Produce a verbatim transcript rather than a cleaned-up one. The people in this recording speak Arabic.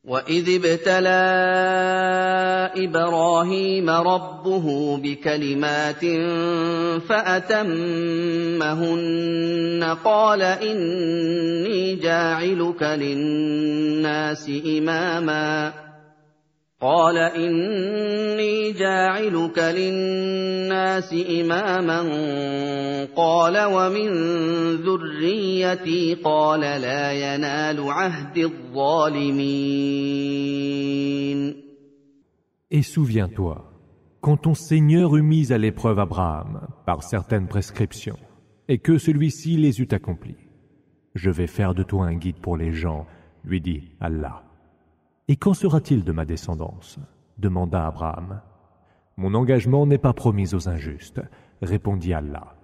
وَإِذِ ابْتَلَىٰ إِبْرَاهِيمَ رَبُّهُ بِكَلِمَاتٍ فَأَتَمَّهُنَّ قَالَ إِنِّي جَاعِلُكَ لِلنَّاسِ إِمَامًا قال إني جاعلك للناس إماما قال ومن ذريتي قال لا ينال عهد الظالمين. Et souviens-toi, quand ton Seigneur eut mis à l'épreuve Abraham par certaines prescriptions, et que celui-ci les eut accomplies. Je vais faire de toi un guide pour les gens, lui dit Allah. Et qu'en sera-t-il de ma descendance? Demanda Abraham. Mon engagement n'est pas promis aux injustes, répondit Allah.